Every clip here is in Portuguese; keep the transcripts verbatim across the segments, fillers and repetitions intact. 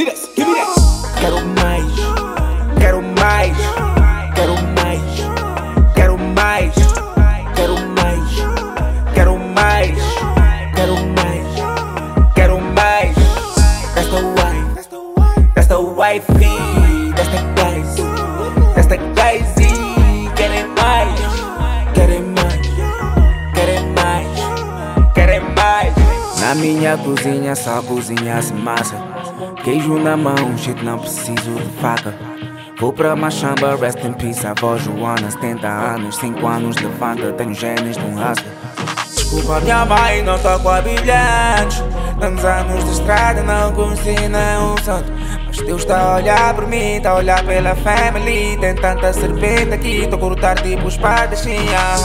Quero mais, quero mais, quero mais, quero mais, quero mais, quero mais, quero mais, quero mais. Desta wife, desta wifey, desta guys, desta guys e querem mais, querem mais, querem mais, querem mais. Na minha cozinha só cozinha-se massa, queijo na mão, shit, não preciso de faca. Vou pra Machamba, rest in peace, avó Joana, setenta anos, cinco anos, levanta, tenho genes de um rasta. Desculpa minha mãe, não tô com a brilhante. Tantos anos de estrada, não conheci nenhum santo. Mas Deus tá a olhar por mim, tá a olhar pela family. Tem tanta serpente aqui, tô a cortar tipo espadachim.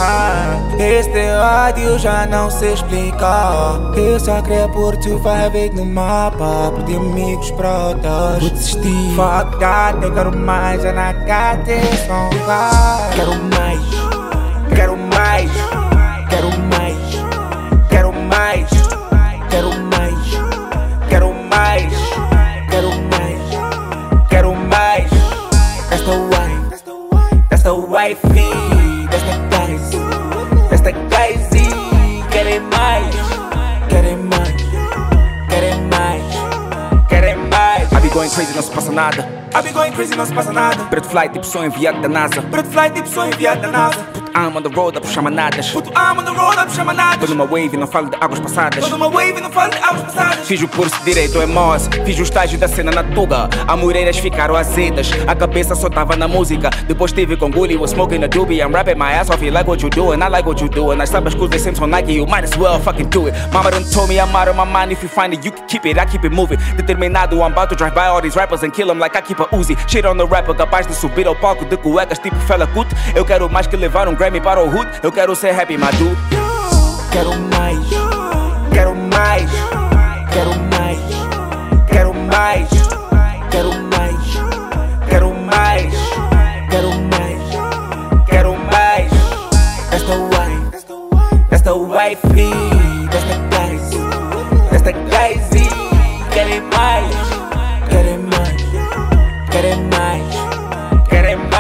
Esse teu ódio já não se explica. Eu só queria pôr tu vai ver no mapa. Perdi amigos protas, vou desistir. Fuck that, eu quero mais, já na gata são vai. Quero mais, quero mais, quero mais, quero mais, quero mais, quero mais, quero mais, quero mais. Desta wife, desta wifey, desta guys, desta guys e querem mais, querem mais, querem mais, querem mais. I be going crazy, não se passa nada. I be going crazy, não se passa nada. Preto fly, tipo sou enviado da NASA. Preto fly, tipo sou enviado da NASA. Puto, I'm on the road a puxar manadas. Puto, I'm on the road a puxar manadas. Tô numa wave e não falo de águas passadas. Tô numa wave e não falo de águas passadas. Fiz o curso de direito em Moss, fiz o estágio da cena na Tuga. As moreiras ficaram azedas, a cabeça só tava na música. Depois tive com Gully, was smoking a doobie. I'm rapping my ass off, you like what you doing, I like what you doing. As sabes que they seem so Nike, you might as well fucking do it. Mama done told me I'm out of my mind, if you find it, you can keep it, I keep it moving. Determinado, I'm about to drive by all these rappers and kill them like I keep a Uzi. Shit on the rapper, capaz de subir ao palco de cuecas tipo Fela Kuti. Eu quero mais que levar um Grammy para o hood, eu quero ser happy, my dude. Quero mais, quero mais, quero mais, quero mais, quero mais, quero mais, quero mais, quero mais. Desta wife, desta wifey, desta guys, desta guys e querem mais, querem mais, querem mais, querem mais.